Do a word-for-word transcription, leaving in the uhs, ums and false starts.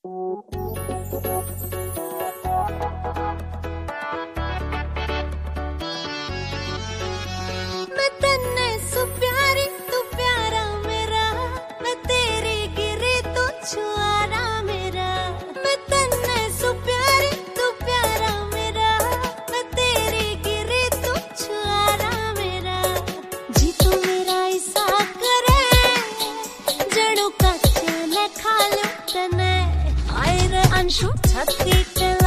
मैं तन्ने सु प्यारी तू प्यारा मेरा, मैं तेरी गिरी तू छुआरा मेरा। मैं तन्ने सु प्यारी तू प्यारा मेरा, मैं तेरी गिरी तू छुआरा मेरा। जी तू मेरा ऐसा करे जड़ों का चने खा लो तने, आए रे अंशु छत्ती के